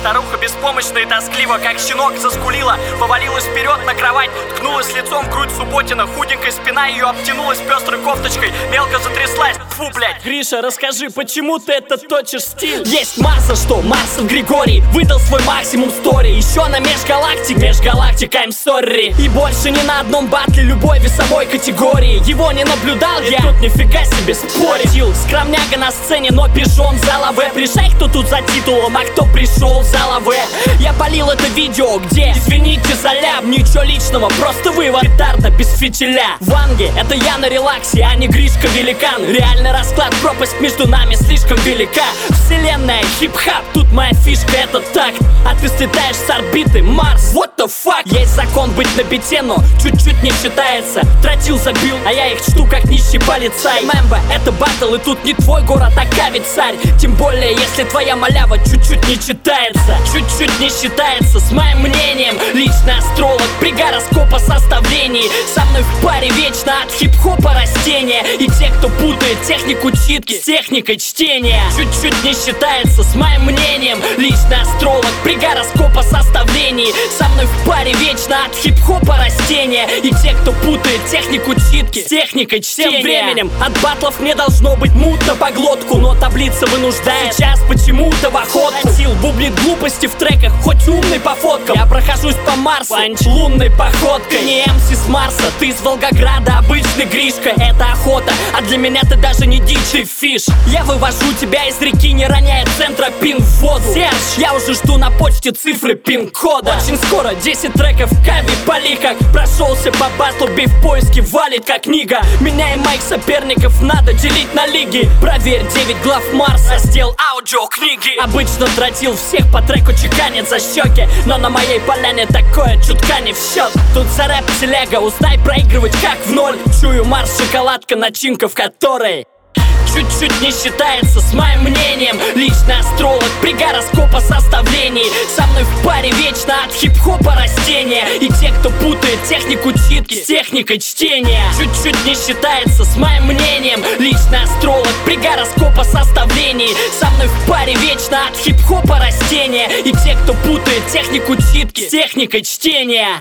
Старуха беспомощно и тоскливо, как щенок, заскулила. Повалилась вперед на кровать, ткнулась лицом в грудь Субботина. Худенькая спина ее обтянулась пестрой кофточкой, мелко затряслась. Фу, блядь. Гриша, расскажи, почему ты это точишь стиль? Есть масса, что Марсов Григорий выдал свой максимум стори. Еще на межгалактик, I'm sorry. И больше ни на одном батле любой весовой категории его не наблюдал я. И тут нифига себе спорил. Скромняга на сцене, но пижон зала В. Пришей, кто тут за титулом, а кто пришел зала В. Я полил это видео, где, извините за ляп, ничего личного, просто вывод. Петарда без фитиля. Ванги, это я на релаксе, а не Гришка великан. Реальный расклад, пропасть между нами слишком велика. Вселенная, хип-хап, тут моя фишка, это такт. А ты слетаешь с орбиты, Марс, what the fuck? Есть закон быть на бите, но чуть-чуть не считается. Тротил забил, а я их чту как нищий полицай. Мэмбо, это баттл, и тут не твой город, а кавит царь. Тем более, если твоя малява чуть-чуть не читается. Чуть-чуть не считается, с моим мнением. Личный астролог при гороскопа составлении. Со мной в паре вечно от хип-хопа растения. И те, кто путает технику читки с техникой чтения. Чуть-чуть не считается, с моим мнением. Личный астролог при гороскопа составлении. Со мной в паре вечно от хип-хопа растения. И те, кто путает технику читки с техникой чтения. Тем временем от батлов мне должно быть мутно по глотку, но таблица вынуждает сейчас почему-то в охотку. Сил бублит глупости в треках, хоть умный по фоткам. Я прохожусь по Марсу лунной походкой. Не МС с Марса, ты из Волгограда, обычный Гришка. Это охота, а для меня ты даже не диджей фиш. Я вывожу тебя из реки, не роняя центра пин в воду. Серж, я уже жду на почте цифры пин-кода. Очень скоро 10 треков в кави, пали как прошелся по батлу, бей в поиске, валит как книга. Меня и моих соперников надо делить на лиги. Проверь 9 глав Марса, раздел аудиокниги. Обычно тротил всех по треку чеканит за щеки, но на моей поляне такое чутка не в счет. Тут за рэп телега, узнай проигрывать как в ноль. Чую Марс, шоколадка, начинка в которой чуть-чуть не считается, с моим мнением. Личный астролог при гороскопа составлении. Со мной в паре вечно от хип-хопа растения. И те, кто путает технику читки с техникой чтения. Чуть-чуть не считается, с моим мнением. Личный астролог при гороскопа составлении. Со мной в паре вечно от хип-хопа растения. И те, кто путает технику читки с техникой чтения.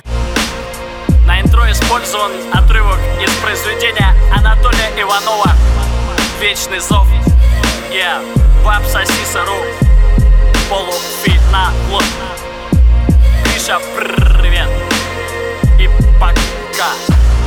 На интро использован отрывок из произведения Анатолия Иванова «Вечный зов». Баб Сосиса.ру. Полуфинал. Гриша, привет. И пока.